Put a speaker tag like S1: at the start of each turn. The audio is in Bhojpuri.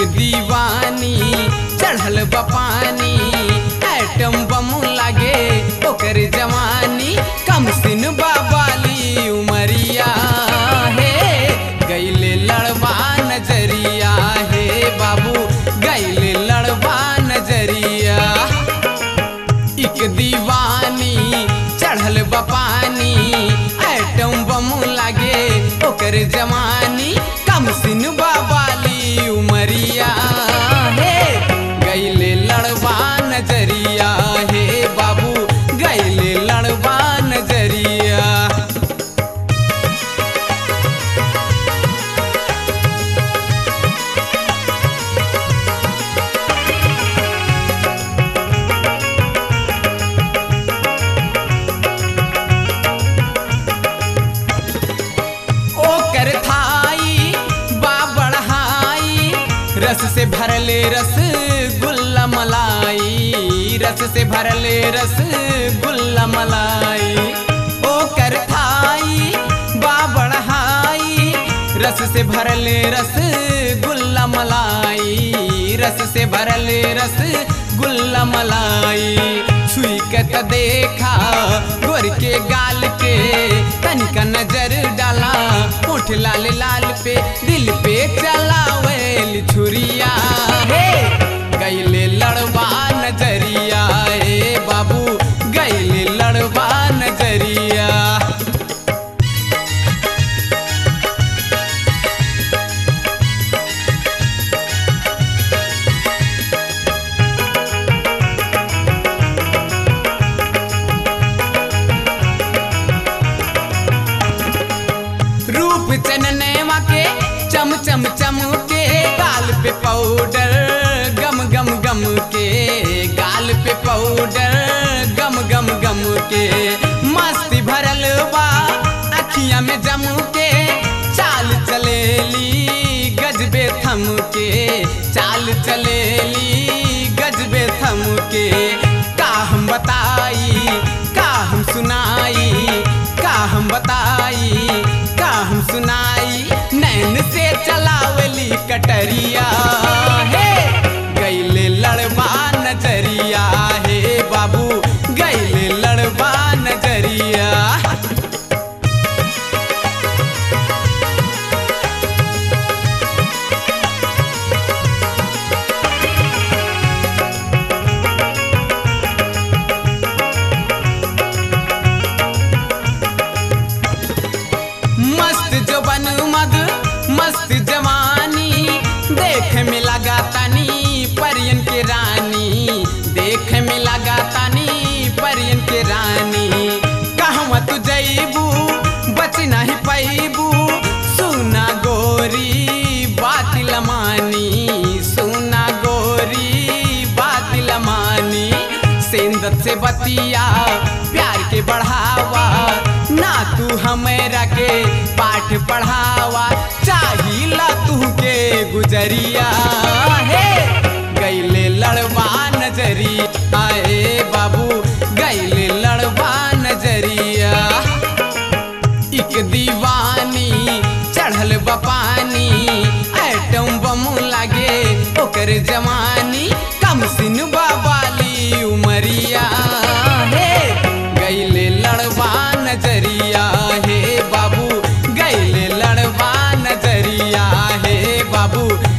S1: दीवानी चढ़ल बपानी एटम बम लागे ओकर जवानी कम सिन बाबाली उमरिया हे गईले लड़वा नजरिया हे बाबू गईले लड़वा नजरिया। एक दीवानी चढ़ल बपानी एटम बम लागे ओकर जवानी कम सिन बाबाली उमरिया हे गईले लड़वा नजरिया हे बाबू गईले लड़वा नजरिया। ओकर थाई बाबड़हाई रस से भरले रस गुल्ला मलाई रस से भरले रस गुल्ला मलाई। ओकर थाई बाबड़हाई रस से भरले रस गुल्ला मलाई रस से भरले रस गुल्ला मलाई। छुई के त देखा गोर के गाल के तनिका नजर डाला होठ लाल लाल पे दिल पे चलावेल छुरिया हे गईले लड़वा नजरिया हे बाबू गईले लड़वा नजरिया। रूप चननेवा के चम चम चम के गाल पे पाउडर गम गम गम के गाल पे पाउडर गम गम गम के मस्ती भरल बा अखियां में जम के चाल चलेली गजबे थम के चाल चलेली गजबे थम के। का हम बताई का हम सुनाई का हम बताई का हम सुनाई नैन से चलावली कटरिया हे गईले लड़वा नजरिया हे बाबू गईले लड़वा नजरिया। मस्त जवन मद मस्त जवानी देख में लगा तानी परियन के रानी देख में लगा तानी परियन के रानी। कहवा तू जईबू बच नहीं पैबू सुना गोरी बात लमानी सुना गोरी बात लमानी। सेंदत से बतिया प्यार के बढ़ावा ना तू हमेरा के पाठ पढ़ावा चाहिला तू के गुजरिया हे गईले लड़वा नजरिया आए बाबू गईले लड़वा नजरिया। एक दीवानी चढ़ल बपानी एटम बम लागे ओकर जवानी कम सिन बाबाली उमरिया हे गईले लड़वा नजरिया हे बाबू गईले लड़वा नजरिया हे बाबू